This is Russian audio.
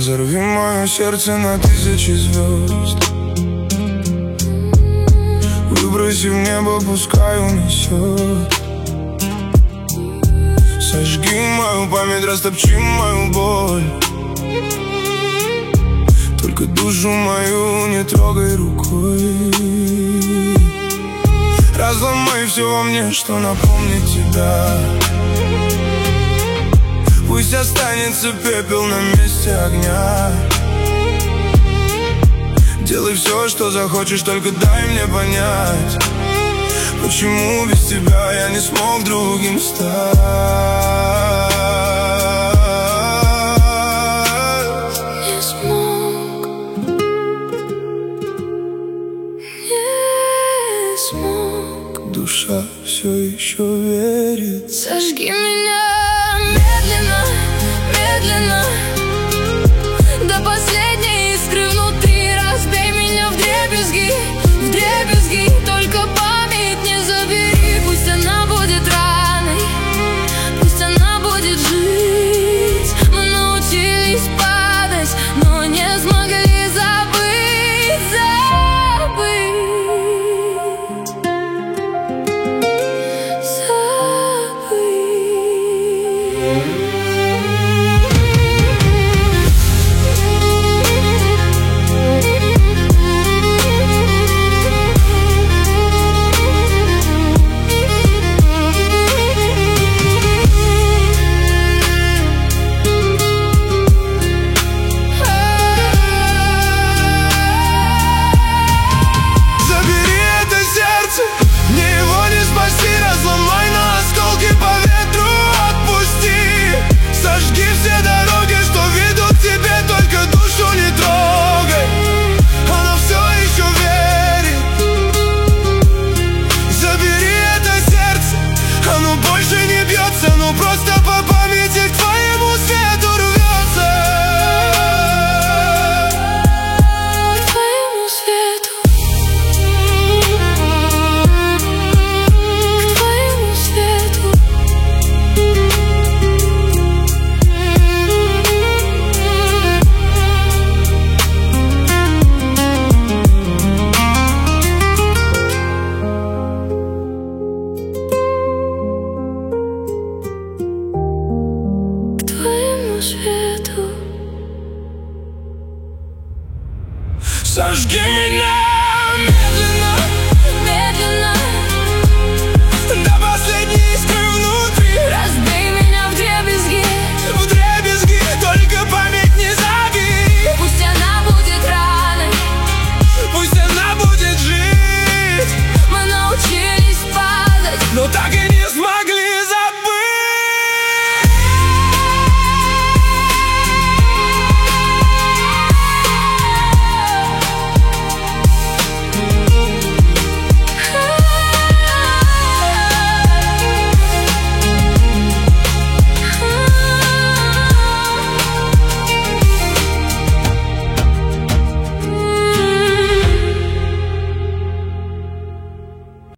Разорви мое сердце на 1000 звезд, выброси в небо, пускай унесет. Сожги мою память, растопчи мою боль, только душу мою не трогай рукой. Разломай все во мне, что напомнит тебя. Пусть останется пепел на месте огня. Делай все, что захочешь, только дай мне понять, почему без тебя я не смог другим стать. Не смог, не смог. Душа все еще верит. Сожги меня медленно, медленно, до последней искры внутри. Разбей меня вдребезги, вдребезги. Только память не забери. Пусть она будет раной, пусть она будет жить. Мы научились падать, но не смогли забыть, забыть, забыть. Разломай на осколки, по ветру отпусти. Сожги все дороги, что ведут к тебе, только душу не трогай. Она все еще верит. Забери это сердце, оно больше не бьется, но просто по памяти к твоему свету рвется. К твоему свету. Сожги меня